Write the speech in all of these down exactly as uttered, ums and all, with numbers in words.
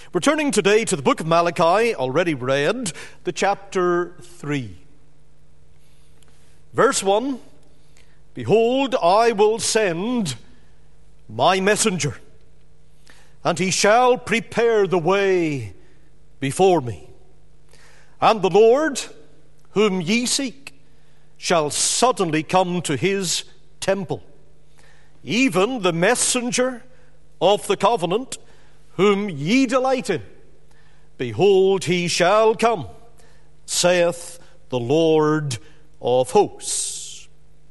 We're turning today to the book of Malachi, already read, the chapter three. Verse one, Behold, I will send my messenger, and he shall prepare the way before me. And the Lord, whom ye seek, shall suddenly come to his temple, even the messenger of the covenant, whom ye delight in. Behold, he shall come, saith the Lord of hosts.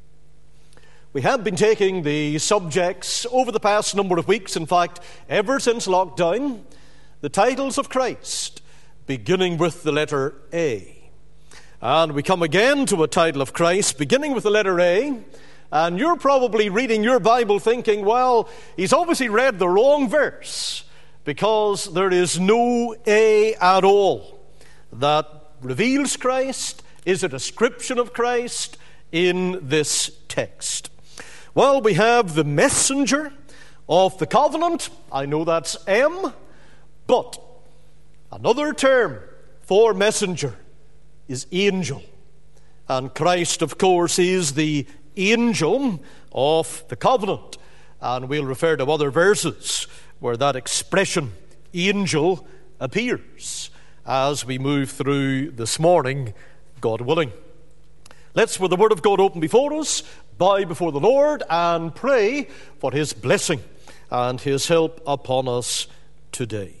We have been taking the subjects over the past number of weeks, in fact, ever since lockdown, the titles of Christ, beginning with the letter A. And we come again to a title of Christ, beginning with the letter A, and you're probably reading your Bible thinking, well, he's obviously read the wrong verse, because there is no A at all that reveals Christ, is a description of Christ in this text. Well, we have the messenger of the covenant. I know that's M, but another term for messenger is angel. And Christ, of course, is the angel of the covenant. And we'll refer to other verses where that expression, angel, appears as we move through this morning, God willing. Let's, with the Word of God open before us, bow before the Lord and pray for His blessing and His help upon us today.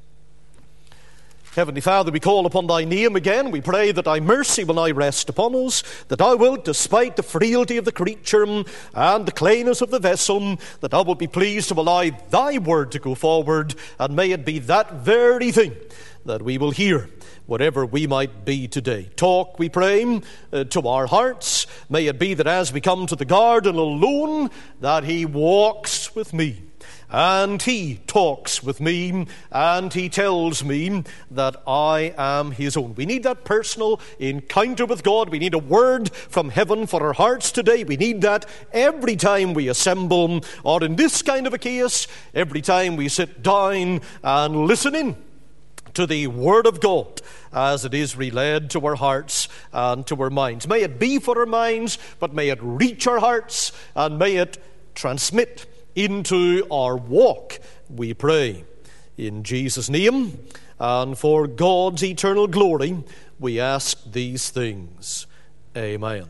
Heavenly Father, we call upon Thy name again. We pray that Thy mercy will now rest upon us, that Thou wilt, despite the frailty of the creature and the clayness of the vessel, that Thou wilt be pleased to allow Thy word to go forward, and may it be that very thing that we will hear, whatever we might be today. Talk, we pray, uh, to our hearts. May it be that as we come to the garden alone, that He walks with me, and He talks with me, and He tells me that I am His own. We need that personal encounter with God. We need a word from heaven for our hearts today. We need that every time we assemble, or in this kind of a case, every time we sit down and listen in to the Word of God as it is relayed to our hearts and to our minds. May it be for our minds, but may it reach our hearts, and may it transmit into our walk, we pray. In Jesus' name, and for God's eternal glory, we ask these things. Amen.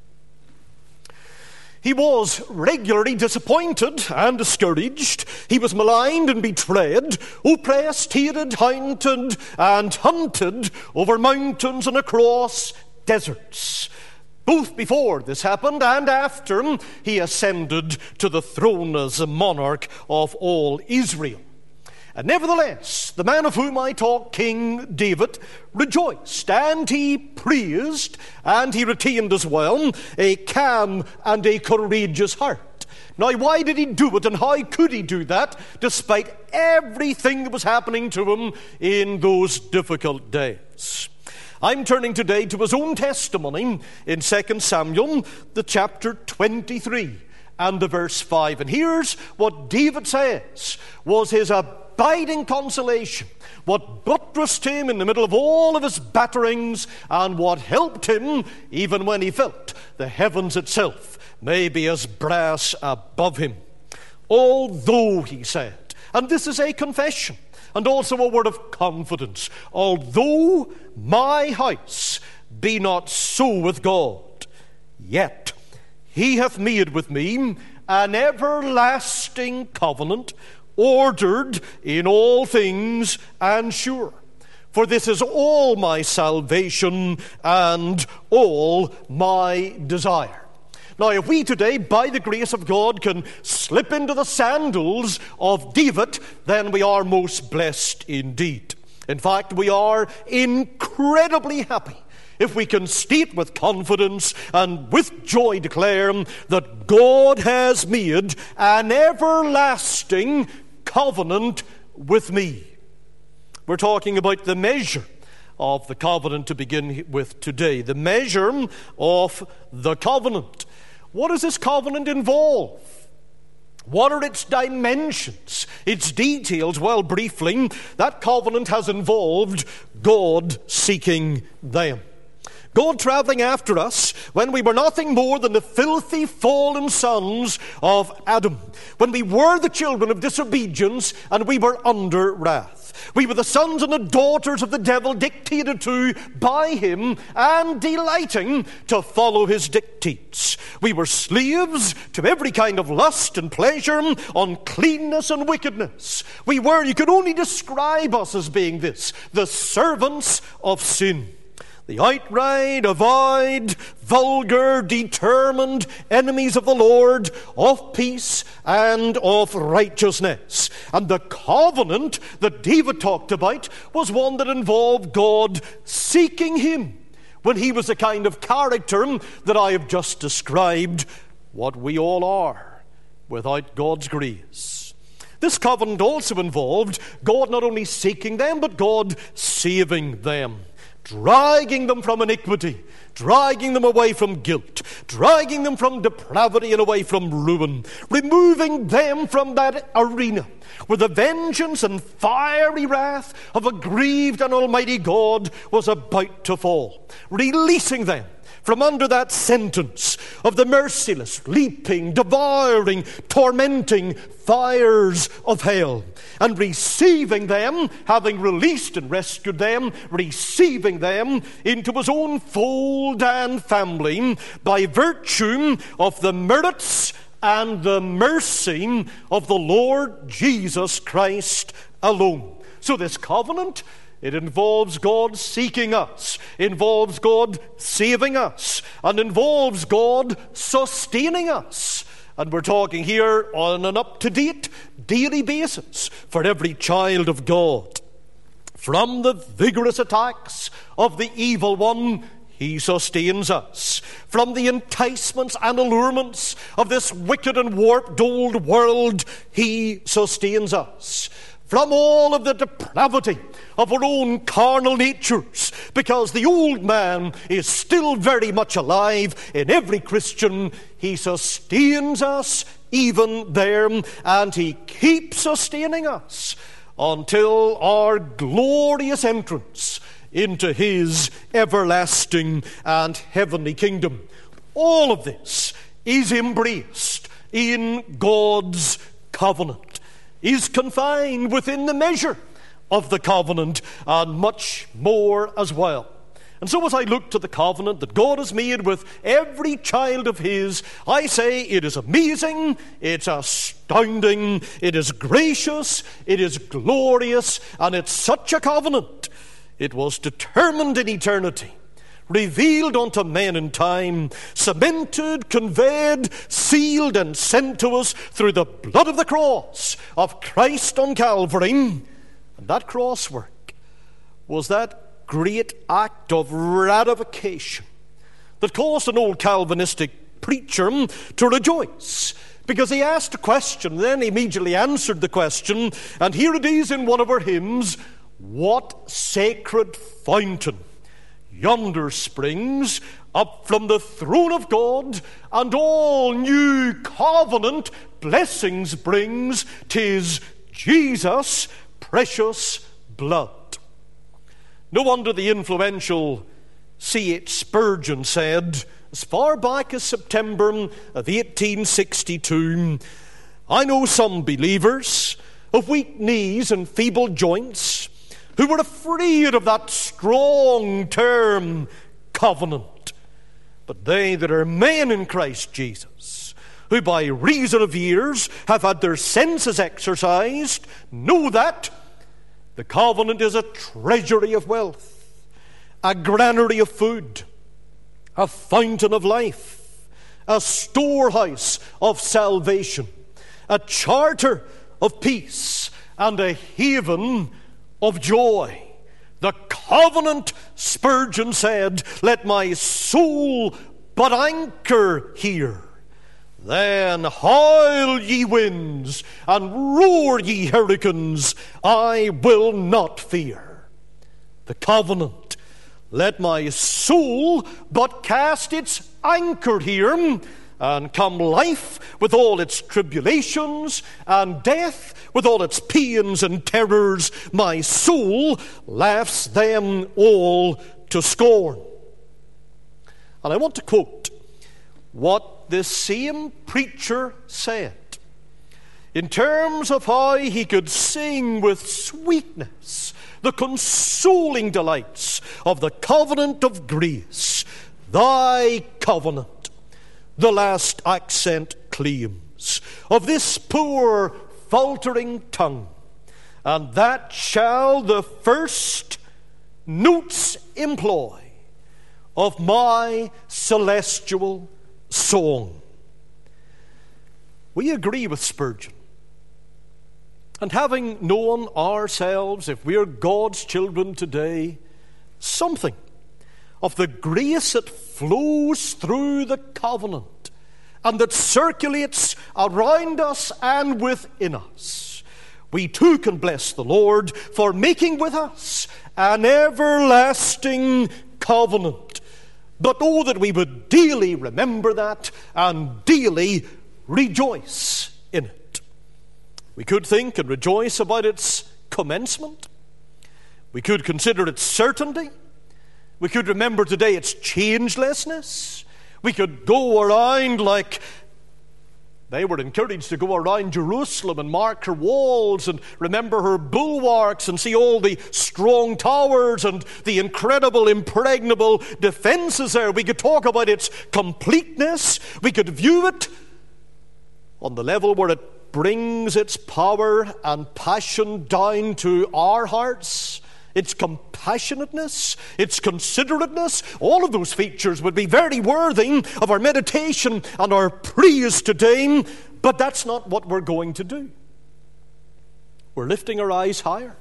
He was regularly disappointed and discouraged. He was maligned and betrayed, oppressed, hated, hounded, and hunted over mountains and across deserts. Both before this happened and after he ascended to the throne as the monarch of all Israel. And nevertheless, the man of whom I talk, King David, rejoiced, and he praised, and he retained as well a calm and a courageous heart. Now, why did he do it, and how could he do that, despite everything that was happening to him in those difficult days? I'm turning today to his own testimony in Second Samuel, the chapter twenty-three, and the verse five. And here's what David says was his abiding consolation, what buttressed him in the middle of all of his batterings, and what helped him even when he felt the heavens itself may be as brass above him. Although, he said, and this is a confession, and also a word of confidence, although my house be not so with God, yet He hath made with me an everlasting covenant, ordered in all things and sure. For this is all my salvation and all my desire. Now, if we today, by the grace of God, can slip into the sandals of David, then we are most blessed indeed. In fact, we are incredibly happy if we can state with confidence and with joy declare that God has made an everlasting covenant with me. We're talking about the measure of the covenant to begin with today. The measure of the covenant. What does this covenant involve? What are its dimensions, its details? Well, briefly, that covenant has involved God seeking them. God traveling after us when we were nothing more than the filthy, fallen sons of Adam, when we were the children of disobedience and we were under wrath. We were the sons and the daughters of the devil, dictated to by him and delighting to follow his dictates. We were slaves to every kind of lust and pleasure, uncleanness and wickedness. We were, you could only describe us as being this, the servants of sin. The outright, avowed, vulgar, determined enemies of the Lord, of peace and of righteousness. And the covenant that David talked about was one that involved God seeking him when he was the kind of character that I have just described, what we all are without God's grace. This covenant also involved God not only seeking them, but God saving them. Dragging them from iniquity, dragging them away from guilt, dragging them from depravity and away from ruin, removing them from that arena where the vengeance and fiery wrath of a grieved and almighty God was about to fall, releasing them from under that sentence of the merciless, leaping, devouring, tormenting fires of hell, and receiving them, having released and rescued them, receiving them into his own fold and family by virtue of the merits and the mercy of the Lord Jesus Christ alone. So this covenant, it involves God seeking us, involves God saving us, and involves God sustaining us. And we're talking here on an up-to-date daily basis for every child of God. From the vigorous attacks of the evil one, he sustains us. From the enticements and allurements of this wicked and warped old world, he sustains us. From all of the depravity of our own carnal natures, because the old man is still very much alive in every Christian, he sustains us even there, and he keeps sustaining us until our glorious entrance into his everlasting and heavenly kingdom. All of this is embraced in God's covenant, is confined within the measure of the covenant, and much more as well. And so as I look to the covenant that God has made with every child of his, I say it is amazing, it's astounding, it is gracious, it is glorious, and it's such a covenant. It was determined in eternity, revealed unto men in time, cemented, conveyed, sealed, and sent to us through the blood of the cross of Christ on Calvary. And that cross work was that great act of ratification that caused an old Calvinistic preacher to rejoice, because he asked a question, then immediately answered the question, and here it is in one of our hymns: what sacred fountain yonder springs up from the throne of God, and all new covenant blessings brings? 'Tis Jesus' precious blood. No wonder the influential C H Spurgeon said, as far back as September of eighteen sixty-two, I know some believers of weak knees and feeble joints who were afraid of that strong term, covenant. But they that are men in Christ Jesus, who by reason of years have had their senses exercised, know that the covenant is a treasury of wealth, a granary of food, a fountain of life, a storehouse of salvation, a charter of peace, and a haven of joy. The covenant, Spurgeon said, let my soul but anchor here. Then howl ye winds, and roar ye hurricanes, I will not fear. The covenant, let my soul but cast its anchor here. And come life with all its tribulations, and death with all its pains and terrors, my soul laughs them all to scorn. And I want to quote what this same preacher said in terms of how he could sing with sweetness the consoling delights of the covenant of grace. Thy covenant, the last accent claims, of this poor faltering tongue, and that shall the first notes employ of my celestial song. We agree with Spurgeon. And having known ourselves, if we are God's children today, something of the grace that flows through the covenant and that circulates around us and within us, we too can bless the Lord for making with us an everlasting covenant. But oh, that we would daily remember that and daily rejoice in it. We could think and rejoice about its commencement. We could consider its certainty. We could remember today its changelessness. We could go around like they were encouraged to go around Jerusalem and mark her walls and remember her bulwarks and see all the strong towers and the incredible, impregnable defenses there. We could talk about its completeness. We could view it on the level where it brings its power and passion down to our hearts. Its compassionateness, its considerateness, all of those features would be very worthy of our meditation and our praise today, but that's not what we're going to do. We're lifting our eyes higher,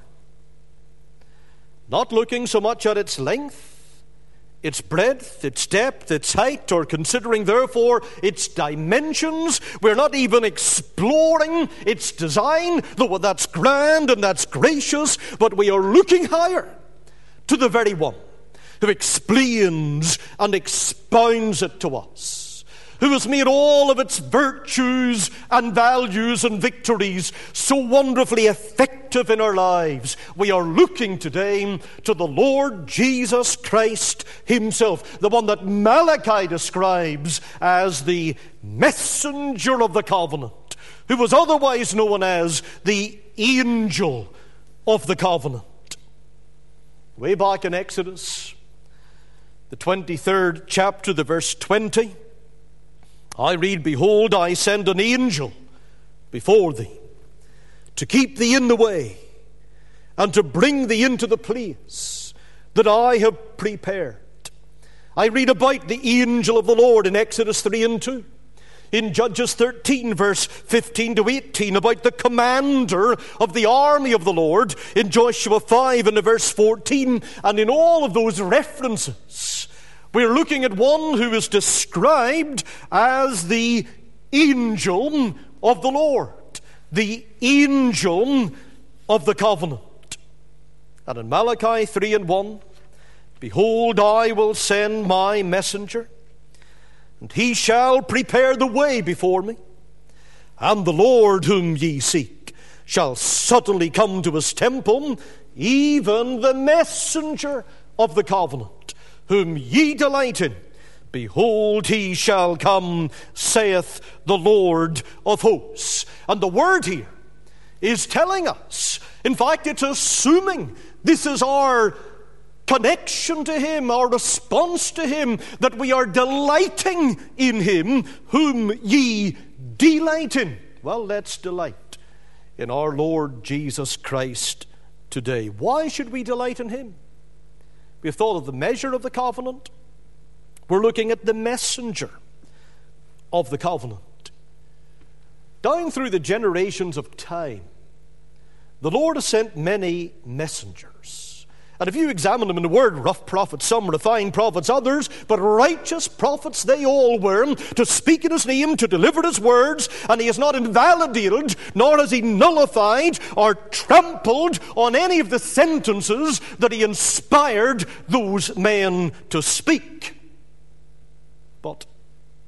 not looking so much at its length, its breadth, its depth, its height, or considering therefore its dimensions. We're not even exploring its design, though that's grand and that's gracious, but we are looking higher to the very one who explains and expounds it to us, who has made all of its virtues and values and victories so wonderfully effective in our lives. We are looking today to the Lord Jesus Christ himself, the one that Malachi describes as the messenger of the covenant, who was otherwise known as the angel of the covenant. Way back in Exodus, the twenty-third chapter, the verse twenty, I read, Behold, I send an angel before thee to keep thee in the way and to bring thee into the place that I have prepared. I read about the angel of the Lord in Exodus three and two. In Judges thirteen, verse fifteen to eighteen, about the commander of the army of the Lord. In Joshua five and verse fourteen, and in all of those references, we're looking at one who is described as the angel of the Lord, the angel of the covenant. And in Malachi three and one, Behold, I will send my messenger, and he shall prepare the way before me. And the Lord whom ye seek shall suddenly come to his temple, even the messenger of the covenant, whom ye delight in. Behold, he shall come, saith the Lord of hosts. And the word here is telling us, in fact, it's assuming this is our connection to him, our response to him, that we are delighting in him whom ye delight in. Well, let's delight in our Lord Jesus Christ today. Why should we delight in him? We've thought of the measure of the covenant. We're looking at the messenger of the covenant. Down through the generations of time, the Lord has sent many messengers. And if you examine them in the word, rough prophets, some refined prophets, others, but righteous prophets they all were, to speak in his name, to deliver his words, and he has not invalidated, nor has he nullified or trampled on any of the sentences that he inspired those men to speak. But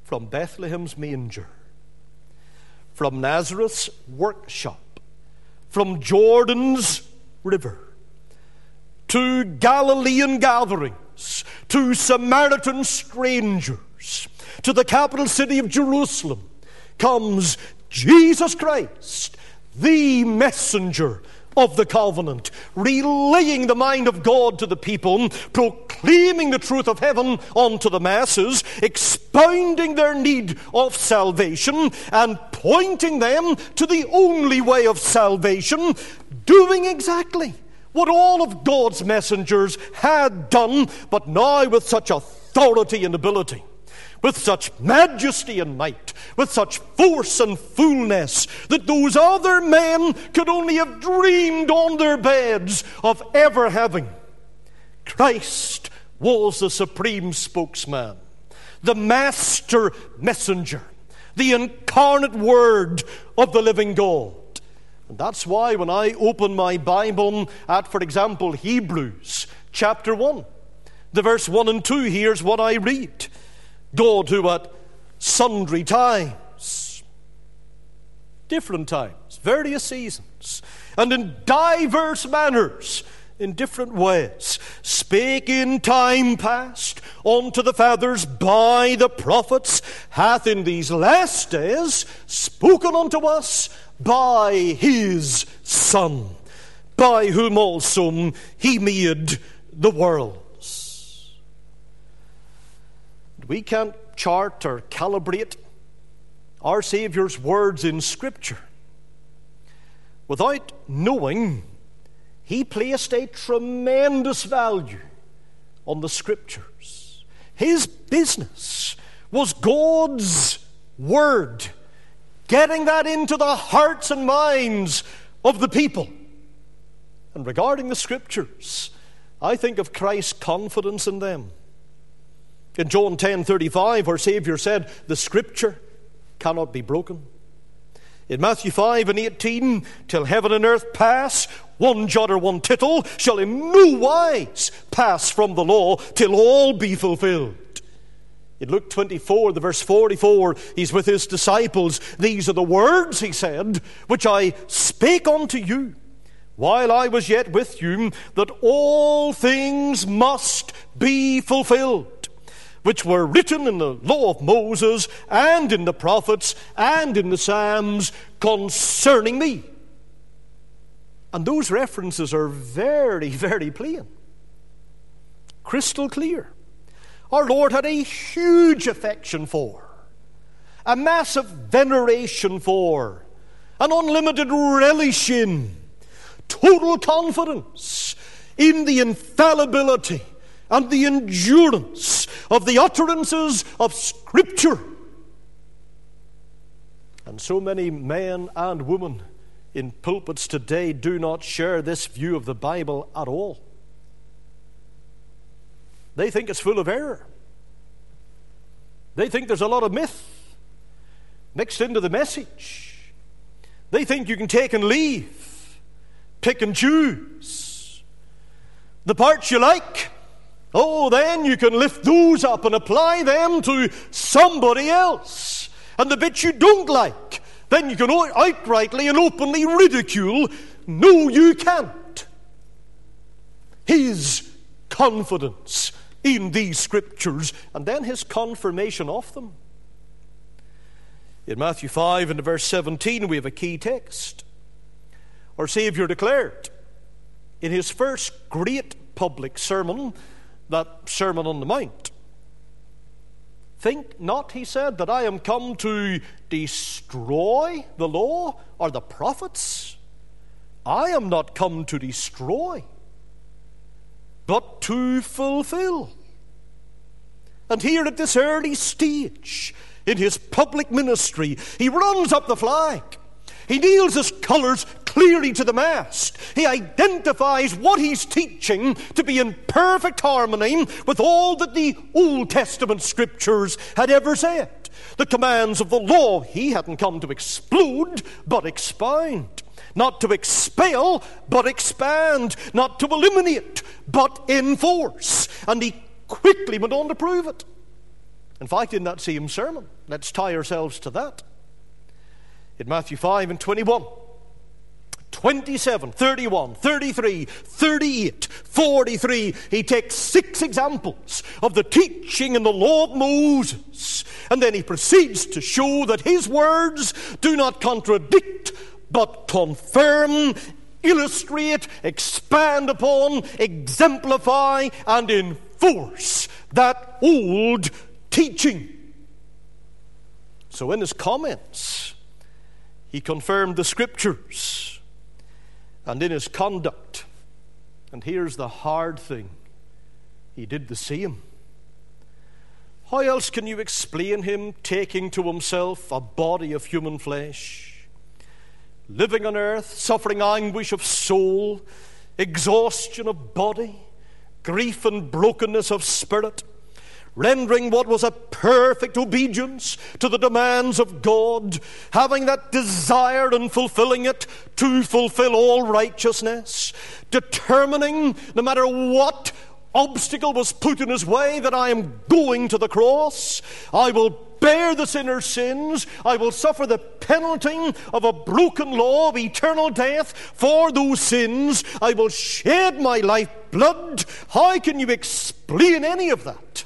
from Bethlehem's manger, from Nazareth's workshop, from Jordan's river, to Galilean gatherings, to Samaritan strangers, to the capital city of Jerusalem, comes Jesus Christ, the messenger of the covenant, relaying the mind of God to the people, proclaiming the truth of heaven unto the masses, expounding their need of salvation, and pointing them to the only way of salvation, doing exactly what all of God's messengers had done, but now with such authority and ability, with such majesty and might, with such force and fullness, that those other men could only have dreamed on their beds of ever having. Christ was the supreme spokesman, the master messenger, the incarnate word of the living God. And that's why when I open my Bible at, for example, Hebrews chapter one, the verse one and two, here's what I read. God, who at sundry times, different times, various seasons, and in diverse manners, in different ways, spake in time past unto the fathers by the prophets, hath in these last days spoken unto us by his Son, by whom also he made the worlds. We can't chart or calibrate our Saviour's words in Scripture without knowing he placed a tremendous value on the Scriptures. His business was God's Word, getting that into the hearts and minds of the people. And regarding the Scriptures, I think of Christ's confidence in them. In John ten thirty-five, our Savior said, the Scripture cannot be broken. In Matthew five and eighteen, till heaven and earth pass, one jot or one tittle shall in no wise pass from the law till all be fulfilled. In Luke twenty-four, the verse forty-four, he's with his disciples. These are the words, he said, which I spake unto you while I was yet with you, that all things must be fulfilled, which were written in the law of Moses and in the prophets and in the Psalms concerning me. And those references are very, very plain, crystal clear. Our Lord had a huge affection for, a massive veneration for, an unlimited relish in, total confidence in the infallibility and the endurance of the utterances of Scripture. And so many men and women in pulpits today do not share this view of the Bible at all. They think it's full of error. They think there's a lot of myth mixed into the message. They think you can take and leave, pick and choose. The parts you like, oh, then you can lift those up and apply them to somebody else. And the bits you don't like, then you can outrightly and openly ridicule. No, you can't. His confidence in these Scriptures, and then his confirmation of them. In Matthew five and verse seventeen, we have a key text. Our Savior declared in his first great public sermon, that Sermon on the Mount, think not, he said, that I am come to destroy the law or the prophets. I am not come to destroy, but to fulfill. And here at this early stage in his public ministry, he runs up the flag. He nails his colours clearly to the mast. He identifies what he's teaching to be in perfect harmony with all that the Old Testament Scriptures had ever said. The commands of the law he hadn't come to explode, but expound. Not to expel, but expand. Not to eliminate, but enforce. And he quickly went on to prove it. In fact, in that same sermon, let's tie ourselves to that. In Matthew five and twenty-one, twenty-seven, thirty-one, thirty-three, thirty-eight, forty-three, he takes six examples of the teaching in the law of Moses, and then he proceeds to show that his words do not contradict, but confirm, illustrate, expand upon, exemplify, and enforce that old teaching. So in his comments, he confirmed the Scriptures, and in his conduct, and here's the hard thing, he did the same. How else can you explain him taking to himself a body of human flesh, living on earth, suffering anguish of soul, exhaustion of body, grief and brokenness of spirit, rendering what was a perfect obedience to the demands of God, having that desire and fulfilling it to fulfill all righteousness, determining, no matter what obstacle was put in his way, that I am going to the cross. I will bear the sinner's sins. I will suffer the penalty of a broken law of eternal death for those sins. I will shed my lifeblood. How can you explain any of that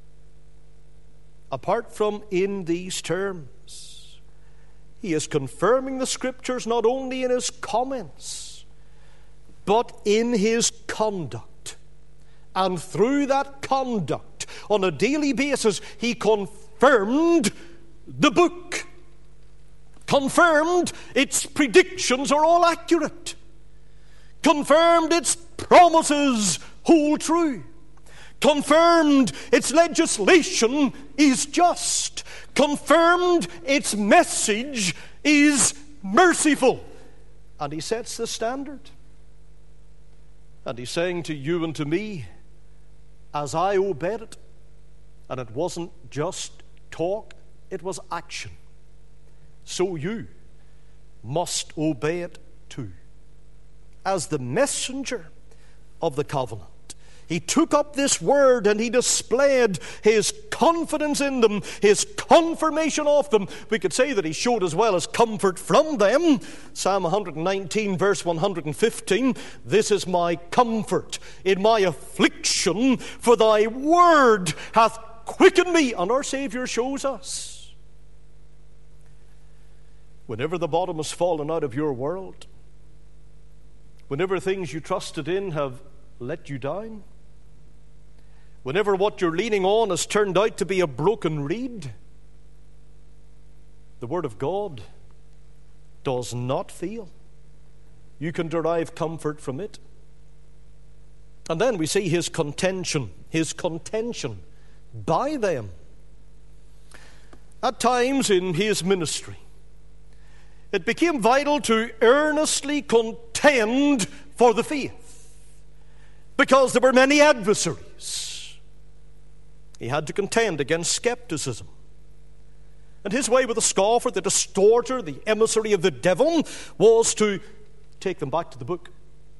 apart from in these terms? He is confirming the Scriptures not only in his comments, but in his conduct. And through that conduct, on a daily basis, he confirmed the book. Confirmed its predictions are all accurate. Confirmed its promises hold true. Confirmed its legislation is just. Confirmed its message is merciful. And he sets the standard. And he's saying to you and to me, as I obeyed it, and it wasn't just talk, it was action, so you must obey it too. As the messenger of the covenant, he took up this word and he displayed his confidence in them, his confirmation of them. We could say that he showed as well as comfort from them. Psalm one nineteen, verse one hundred fifteen, this is my comfort in my affliction, for thy word hath quickened me. And our Savior shows us, whenever the bottom has fallen out of your world, whenever things you trusted in have let you down, whenever what you're leaning on has turned out to be a broken reed, the Word of God does not fail. You can derive comfort from it. And then we see his contention, his contention by them. At times in his ministry, it became vital to earnestly contend for the faith, because there were many adversaries. He had to contend against skepticism. And his way with the scoffer, the distorter, the emissary of the devil, was to take them back to the book.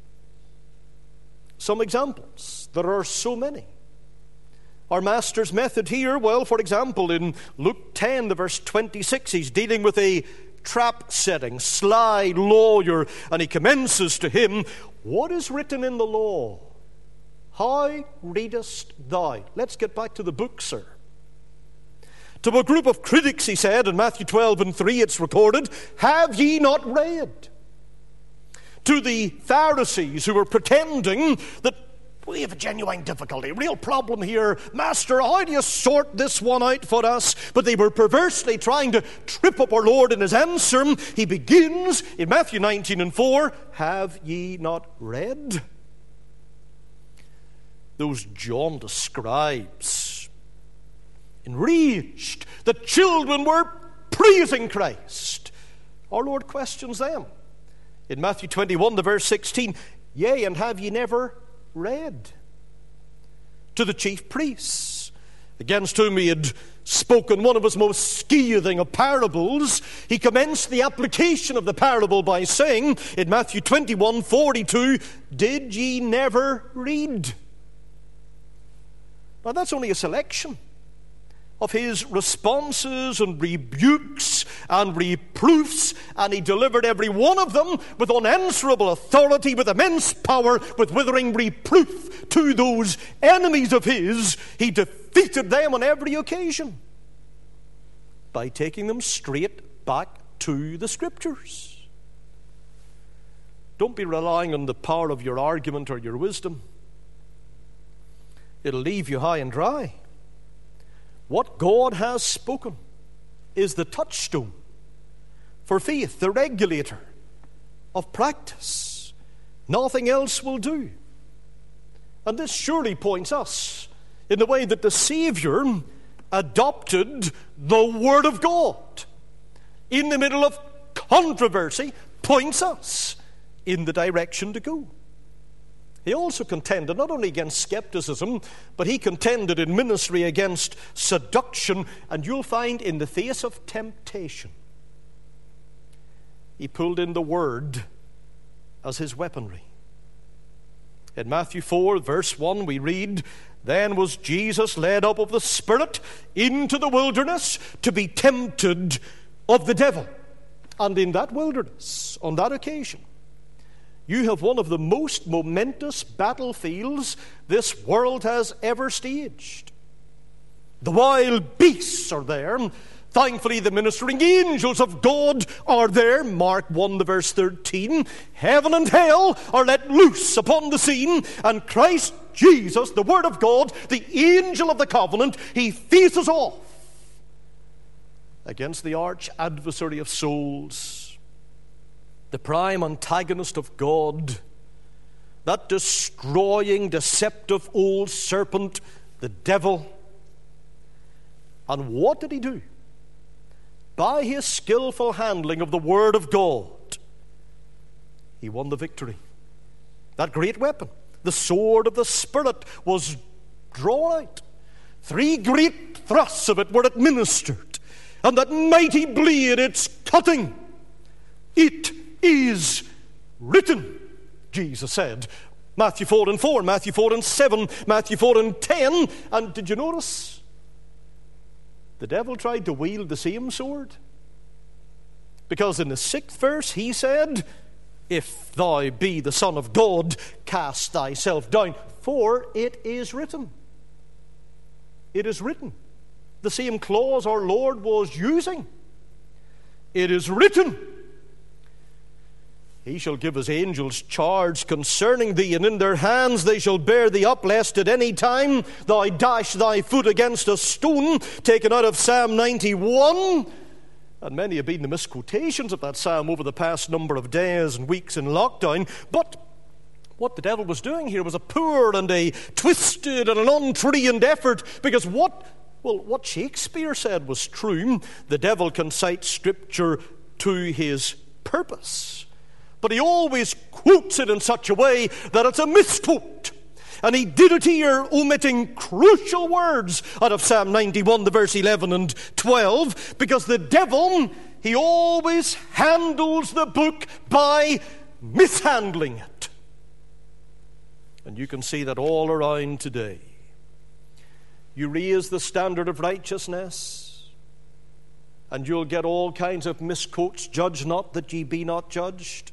Some examples. There are so many. Our Master's method here, well, for example, in Luke ten, the verse twenty-six, he's dealing with a trap-setting, sly lawyer, and he commences to him, what is written in the law? How readest thou? Let's get back to the book, sir. To a group of critics, he said, in Matthew twelve and three, it's recorded, have ye not read? To the Pharisees who were pretending that we have a genuine difficulty, a real problem here. Master, how do you sort this one out for us? But they were perversely trying to trip up our Lord in his answer. He begins in Matthew nineteen and four, have ye not read? Those jaundiced scribes, enraged that children were praising Christ. Our Lord questions them. In Matthew twenty-one, the verse sixteen, yea, and have ye never read? To the chief priests, against whom he had spoken one of his most scathing of parables, he commenced the application of the parable by saying, in Matthew twenty-one, forty-two, did ye never read? Now that's only a selection of his responses and rebukes and reproofs, and he delivered every one of them with unanswerable authority, with immense power, with withering reproof to those enemies of his. He defeated them on every occasion by taking them straight back to the Scriptures. Don't be relying on the power of your argument or your wisdom. It'll leave you high and dry. What God has spoken is the touchstone for faith, the regulator of practice. Nothing else will do. And this surely points us in the way that the Savior adopted the Word of God in the middle of controversy, points us in the direction to go. He also contended not only against skepticism, but he contended in ministry against seduction, and you'll find in the face of temptation, he pulled in the Word as his weaponry. In Matthew four, verse one, we read, "Then was Jesus led up of the Spirit into the wilderness to be tempted of the devil." And in that wilderness, on that occasion, you have one of the most momentous battlefields this world has ever staged. The wild beasts are there. Thankfully, the ministering angels of God are there. Mark one, the verse thirteen. Heaven and hell are let loose upon the scene, and Christ Jesus, the Word of God, the angel of the covenant, he faces off against the arch adversary of souls, the prime antagonist of God, that destroying, deceptive old serpent, the devil. And what did he do? By his skillful handling of the Word of God, he won the victory. That great weapon, the sword of the Spirit, was drawn out. Three great thrusts of it were administered, and that mighty blade, it's cutting. It is written, Jesus said. Matthew four and four, Matthew four and seven, Matthew four and ten. And did you notice? The devil tried to wield the same sword. Because in the sixth verse he said, "If thou be the Son of God, cast thyself down, for it is written." It is written. The same clause our Lord was using. It is written. He shall give his angels charge concerning thee, and in their hands they shall bear thee up, lest at any time thou dash thy foot against a stone. Taken out of Psalm ninety-one. And many have been the misquotations of that psalm over the past number of days and weeks in lockdown. But what the devil was doing here was a poor and a twisted and an untrained effort, because what, well, what Shakespeare said was true. The devil can cite Scripture to his purpose, but he always quotes it in such a way that it's a misquote. And he did it here, omitting crucial words out of Psalm ninety-one, the verse eleven and twelve, because the devil, he always handles the book by mishandling it. And you can see that all around today. You raise the standard of righteousness, and you'll get all kinds of misquotes. Judge not that ye be not judged.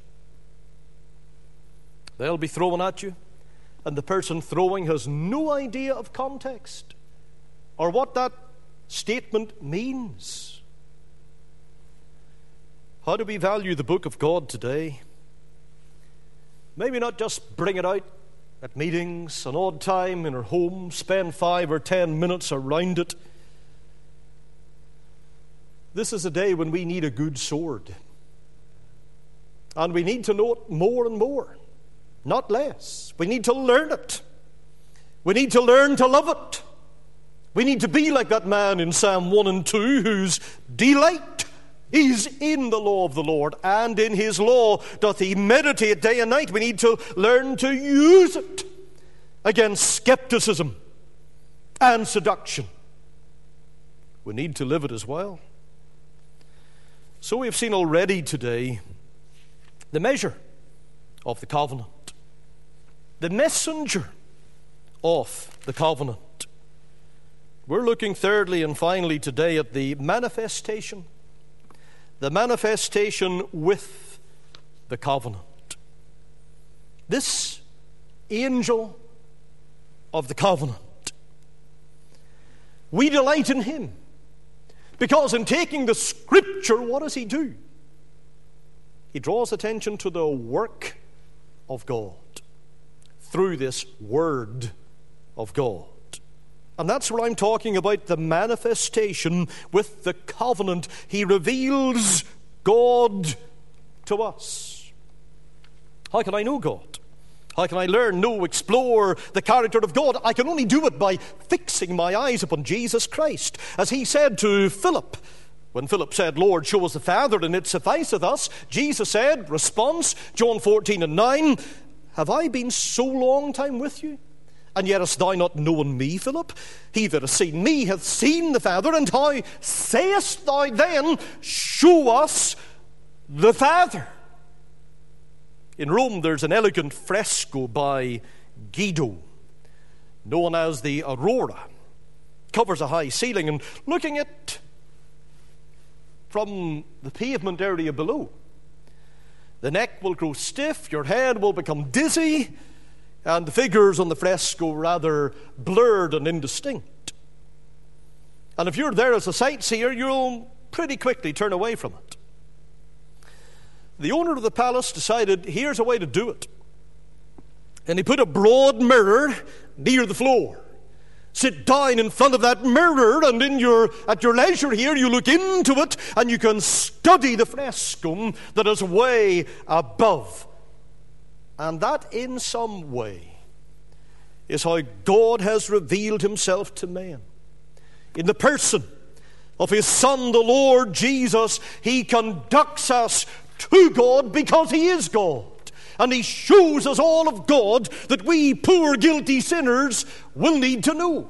They'll be thrown at you, and the person throwing has no idea of context or what that statement means. How do we value the book of God today? Maybe not just bring it out at meetings, an odd time in our home, spend five or ten minutes around it. This is a day when we need a good sword. And we need to know it more and more, not less. We need to learn it. We need to learn to love it. We need to be like that man in Psalm one and two whose delight is in the law of the Lord, and in his law doth he meditate day and night. We need to learn to use it against skepticism and seduction. We need to live it as well. So we've seen already today the measure of the covenant, the messenger of the covenant. We're looking thirdly and finally today at the manifestation. The manifestation with the covenant. This angel of the covenant. We delight in him because in taking the scripture, what does he do? He draws attention to the work of God through this word of God. And that's what I'm talking about, the manifestation with the covenant. He reveals God to us. How can I know God? How can I learn, know, explore the character of God? I can only do it by fixing my eyes upon Jesus Christ. As he said to Philip, when Philip said, Lord, show us the Father, and it sufficeth us, Jesus said, response, John fourteen and nine, have I been so long time with you? And yet hast thou not known me, Philip? He that hath seen me hath seen the Father. And how sayest thou then, show us the Father? In Rome, there's an elegant fresco by Guido, known as the Aurora. Covers a high ceiling, and looking at from the pavement area below, the neck will grow stiff, your head will become dizzy, and the figures on the fresco rather blurred and indistinct. And if you're there as a sightseer, you'll pretty quickly turn away from it. The owner of the palace decided, here's a way to do it. And he put a broad mirror near the floor. Sit down in front of that mirror, and in your at your leisure here, you look into it, and you can study the fresco that is way above. And that, in some way, is how God has revealed himself to man. In the person of his Son, the Lord Jesus, he conducts us to God because he is God. And he shows us all of God that we poor guilty sinners will need to know.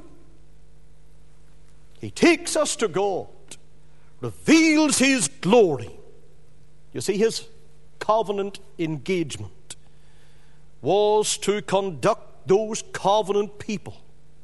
He takes us to God, reveals his glory. You see, his covenant engagement was to conduct those covenant people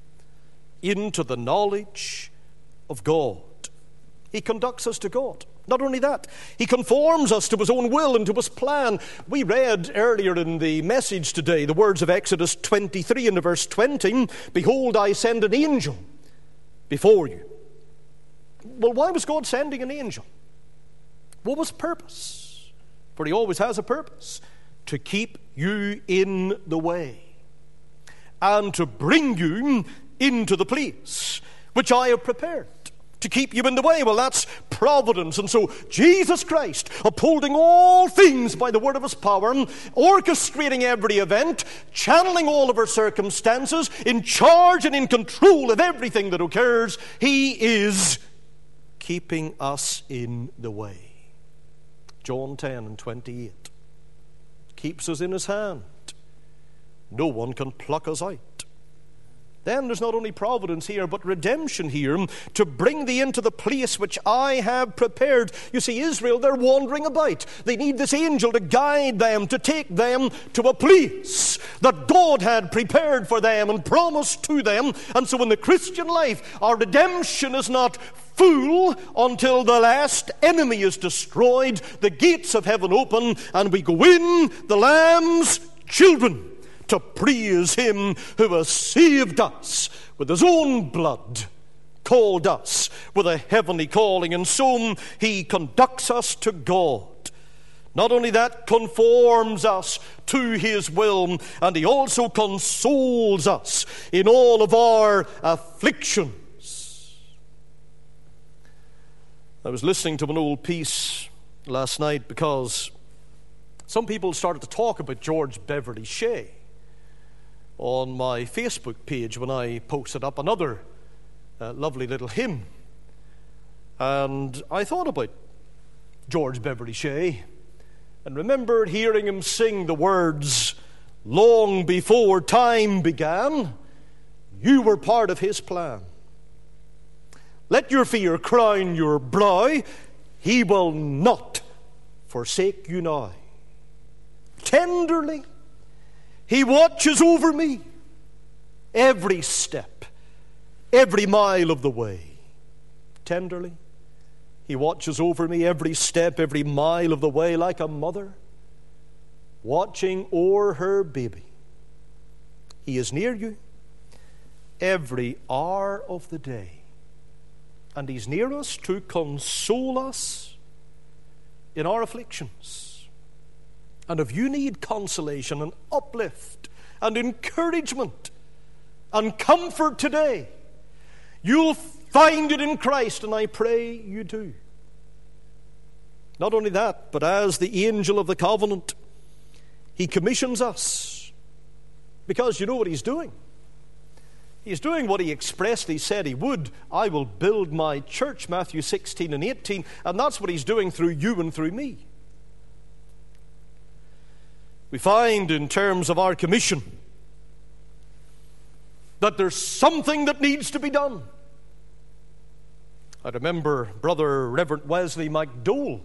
into the knowledge of God. He conducts us to God. Not only that, he conforms us to his own will and to his plan. We read earlier in the message today the words of Exodus twenty-three and verse twenty, behold, I send an angel before you. Well, why was God sending an angel? What was the purpose? For he always has a purpose. To keep you in the way and to bring you into the place which I have prepared. To keep you in the way, well, that's providence. And so Jesus Christ, upholding all things by the word of his power, orchestrating every event, channeling all of our circumstances, in charge and in control of everything that occurs, he is keeping us in the way. John ten and twenty-eight. Keeps us in his hand. No one can pluck us out. Then there's not only providence here, but redemption here, to bring thee into the place which I have prepared. You see, Israel, they're wandering about. They need this angel to guide them, to take them to a place that God had prepared for them and promised to them. And so in the Christian life, our redemption is not full until the last enemy is destroyed, the gates of heaven open, and we go in, the Lamb's children, to praise him who has saved us with his own blood, called us with a heavenly calling, and so he conducts us to God. Not only that, conforms us to his will, and he also consoles us in all of our afflictions. I was listening to an old piece last night because some people started to talk about George Beverly Shea on my Facebook page when I posted up another uh, lovely little hymn. And I thought about George Beverly Shea and remembered hearing him sing the words, long before time began, you were part of his plan. Let your fear crown your brow, he will not forsake you now. Tenderly, he watches over me every step every mile of the way. Tenderly, He watches over me every step, every mile of the way, like a mother watching o'er her baby. He is near you every hour of the day. And He's near us to console us in our afflictions. And if you need consolation and uplift and encouragement and comfort today, you'll find it in Christ, and I pray you do. Not only that, but as the angel of the covenant, He commissions us, because you know what He's doing. He's doing what He expressly said He would. I will build my church, Matthew sixteen and eighteen, and that's what He's doing through you and through me. We find in terms of our commission that there's something that needs to be done. I remember Brother Reverend Wesley MacDowell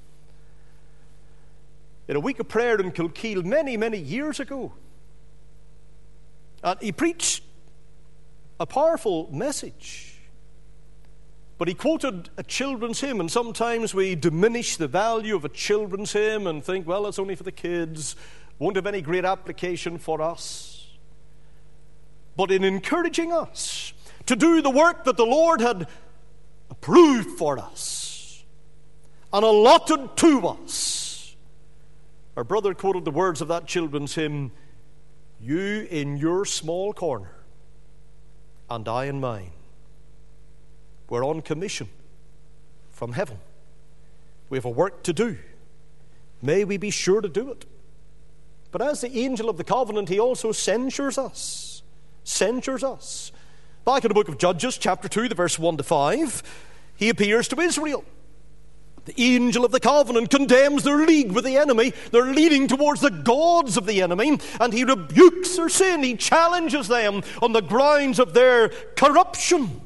in a week of prayer in Kilkeel many, many years ago. And he preached a powerful message. But he quoted a children's hymn, and sometimes we diminish the value of a children's hymn and think, well, it's only for the kids, won't have any great application for us. But in encouraging us to do the work that the Lord had approved for us and allotted to us, our brother quoted the words of that children's hymn, you in your small corner and I in mine. We're on commission from heaven. We have a work to do. May we be sure to do it. But as the angel of the covenant, he also censures us. Censures us. Back in the book of Judges, chapter two, the verse one to five, he appears to Israel. The angel of the covenant condemns their league with the enemy. They're leading towards the gods of the enemy, and he rebukes their sin. He challenges them on the grounds of their corruption.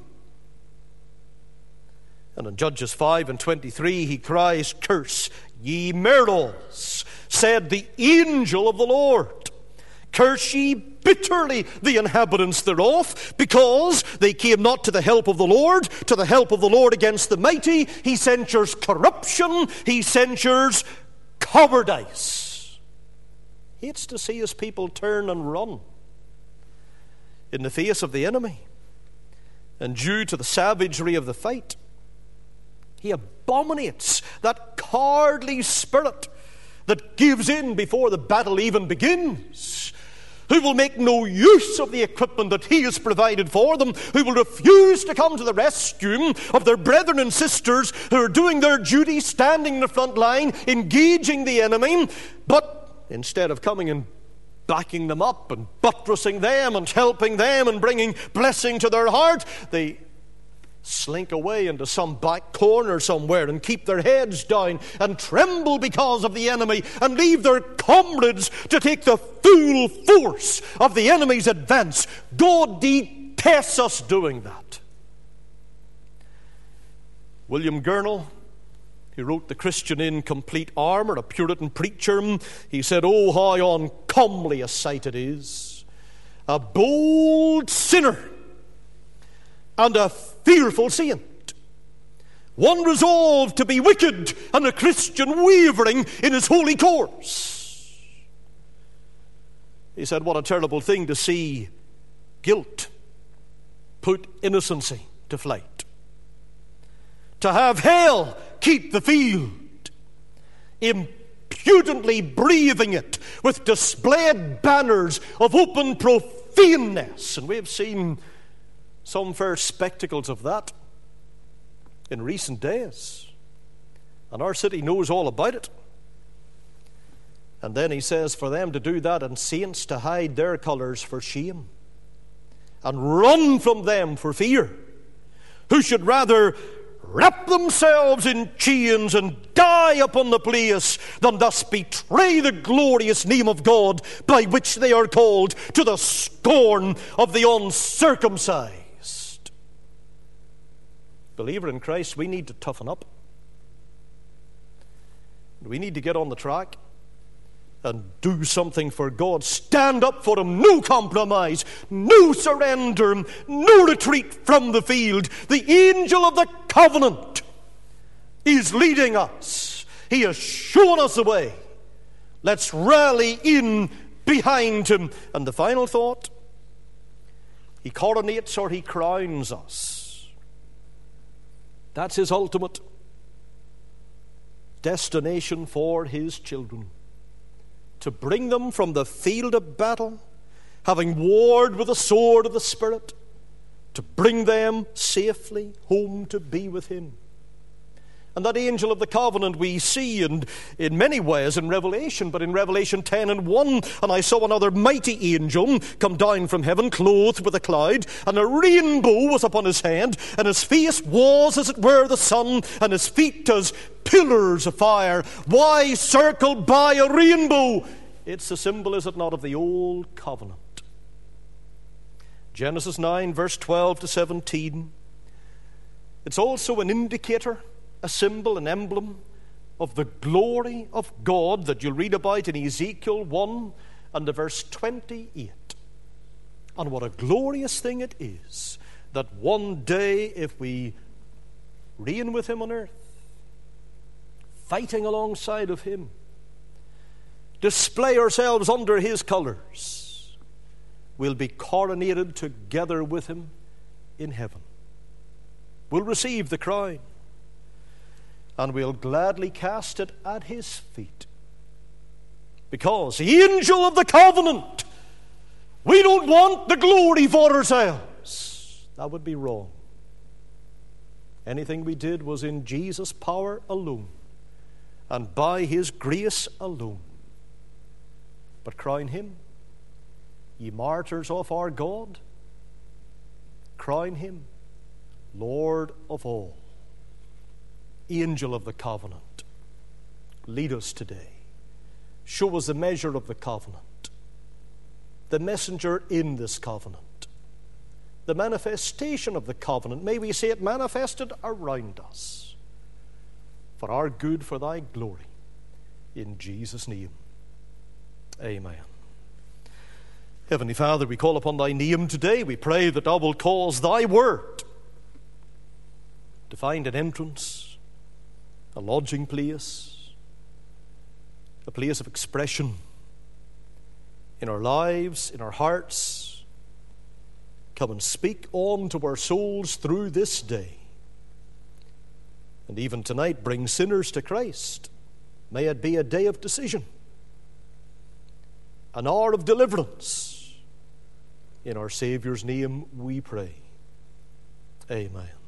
And in Judges five and twenty-three, he cries, curse ye Meroz, said the angel of the Lord. Curse ye bitterly the inhabitants thereof, because they came not to the help of the Lord, to the help of the Lord against the mighty. He censures corruption. He censures cowardice. Hates to see his people turn and run in the face of the enemy. And due to the savagery of the fight, he abominates that cowardly spirit that gives in before the battle even begins, who will make no use of the equipment that he has provided for them, who will refuse to come to the rescue of their brethren and sisters who are doing their duty, standing in the front line, engaging the enemy, but instead of coming and backing them up and buttressing them and helping them and bringing blessing to their heart, they slink away into some back corner somewhere and keep their heads down and tremble because of the enemy and leave their comrades to take the full force of the enemy's advance. God detests us doing that. William Gurnall, he wrote The Christian in Complete Armour, a Puritan preacher. He said, oh, how uncomely a sight it is, a bold sinner and a fearful saint, one resolved to be wicked and a Christian wavering in his holy course. He said, what a terrible thing to see guilt put innocency to flight, to have hell keep the field, impudently braving it with displayed banners of open profaneness. And we have seen some fair spectacles of that in recent days, and our city knows all about it. And then he says, for them to do that, and saints to hide their colours for shame and run from them for fear, who should rather wrap themselves in chains and die upon the place than thus betray the glorious name of God, by which they are called, to the scorn of the uncircumcised. Believer in Christ, we need to toughen up. We need to get on the track and do something for God. Stand up for Him. No compromise, no surrender, no retreat from the field. The angel of the covenant is leading us. He has shown us the way. Let's rally in behind Him. And the final thought, He coronates or He crowns us. That's His ultimate destination for His children. To bring them from the field of battle, having warred with the sword of the Spirit, to bring them safely home to be with Him. And that angel of the covenant we see in, in many ways in Revelation, but in Revelation ten and one, and I saw another mighty angel come down from heaven, clothed with a cloud, and a rainbow was upon his head, and his face was as it were the sun, and his feet as pillars of fire. Why circled by a rainbow? It's a symbol, is it not, of the old covenant. Genesis nine, verse twelve to seventeen. It's also an indicator, a symbol, an emblem of the glory of God that you'll read about in Ezekiel one and the verse twenty-eight. And what a glorious thing it is that one day, if we reign with Him on earth, fighting alongside of Him, display ourselves under His colors, we'll be coronated together with Him in heaven. We'll receive the crown, and we'll gladly cast it at His feet. Because the angel of the covenant, we don't want the glory for ourselves. That would be wrong. Anything we did was in Jesus' power alone, and by His grace alone. But crown Him, ye martyrs of our God. Crown Him, Lord of all. Angel of the covenant, lead us today. Show us the measure of the covenant, the messenger in this covenant, the manifestation of the covenant. May we see it manifested around us for our good, for Thy glory. In Jesus' name, amen. Heavenly Father, we call upon Thy name today. We pray that Thou wilt cause Thy word to find an entrance, a lodging place, a place of expression in our lives, in our hearts. Come and speak on to our souls through this day. And even tonight, bring sinners to Christ. May it be a day of decision, an hour of deliverance. In our Saviour's name we pray. Amen.